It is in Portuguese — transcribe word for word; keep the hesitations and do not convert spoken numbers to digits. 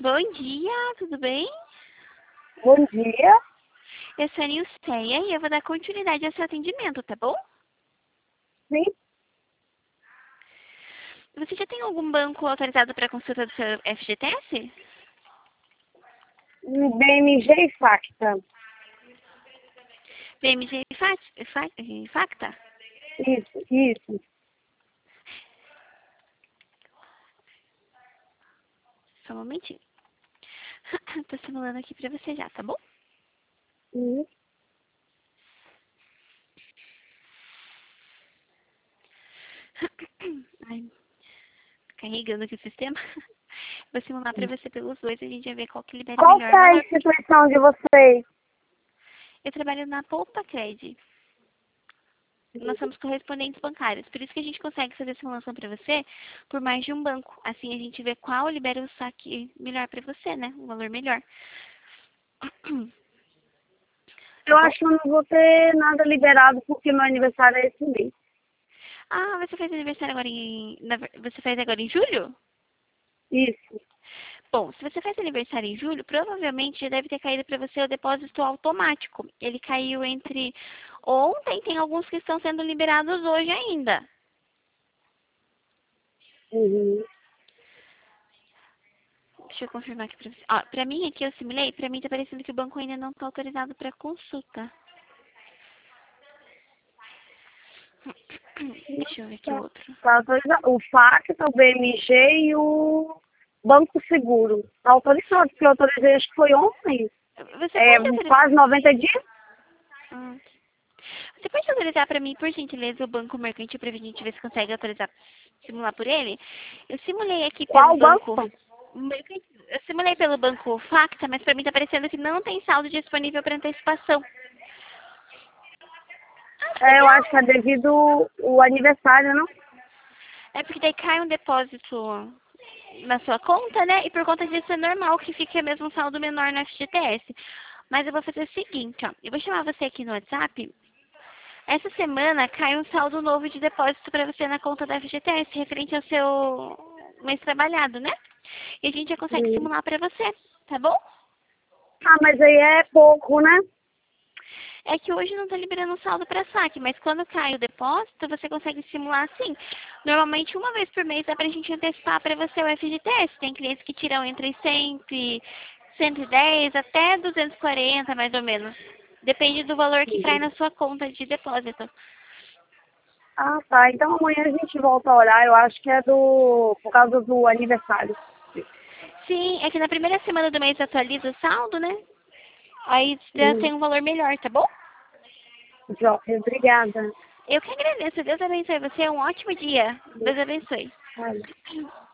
Bom dia, tudo bem? Bom dia. Eu sou a Nilceia e eu vou dar continuidade ao seu atendimento, tá bom? Sim, Você já tem algum banco autorizado para consulta do seu F G T S? B M G e Facta. B M G e Fac- Fac- e Facta? Isso, isso. Só um momentinho. Tô simulando aqui pra você já, tá bom? Uhum. Ai, carregando aqui o sistema. Vou simular pra você pelos dois e a gente vai ver qual que libera o Qual que melhor é a valor. instituição de vocês? Eu trabalho na Poupa Cred. Nós somos correspondentes bancários. Por isso que a gente consegue fazer simulação para você por mais de um banco. Assim a gente vê qual libera o saque melhor para você, né? Um valor melhor. Tá Eu bom? acho que eu não vou ter nada liberado porque meu aniversário é esse mês. Ah, você faz aniversário agora em... na ver- Você faz agora em julho? Isso. Bom, se você faz aniversário em julho, provavelmente já deve ter caído para você o depósito automático. Ele caiu entre ontem, tem alguns que estão sendo liberados hoje ainda. Uhum. Deixa eu confirmar aqui pra você. Ó, pra mim aqui eu simulei, pra mim tá parecendo que o banco ainda não tá autorizado para consulta. Deixa eu ver aqui o Tá. outro. Tá autorizado. O Facta, o B M G e o Banco Seguro. Tá autorizado, porque eu autorizei acho que foi ontem. Você É, pode autorizar? quase noventa dias. Ah, você pode autorizar para mim, por gentileza, o Banco Mercantil para a gente ver se consegue autorizar, simular por ele? Eu simulei aqui pelo Qual Banco banco? Mercantil. Eu simulei pelo Banco Facta, mas para mim tá parecendo que não tem saldo disponível para antecipação. Ah, que É, eu acho que é legal! devido o aniversário, não? É porque daí cai um depósito na sua conta, né? E por conta disso é normal que fique mesmo um saldo menor no F G T S. Mas eu vou fazer o seguinte, ó. Eu vou chamar você aqui no WhatsApp. Essa semana cai um saldo novo de depósito para você na conta da F G T S, referente ao seu mês trabalhado, né? E a gente já consegue Uhum. simular para você, tá bom? Ah, mas aí é pouco, né? É que hoje não está liberando saldo para saque, mas quando cai o depósito, você consegue simular assim. Normalmente, uma vez por mês dá para a gente antecipar para você o F G T S. Tem clientes que tiram entre cem, cento e dez até duzentos e quarenta, mais ou menos. Depende do valor que cai na sua conta de depósito. Ah, tá. Então amanhã a gente volta a olhar. Eu acho que é do por causa do aniversário. Sim, é que na primeira semana do mês atualiza o saldo, né? Aí já Uhum. tem um valor melhor, tá bom? Joia, obrigada. Eu que agradeço. Deus abençoe você. Um ótimo dia. Deus abençoe. Olha.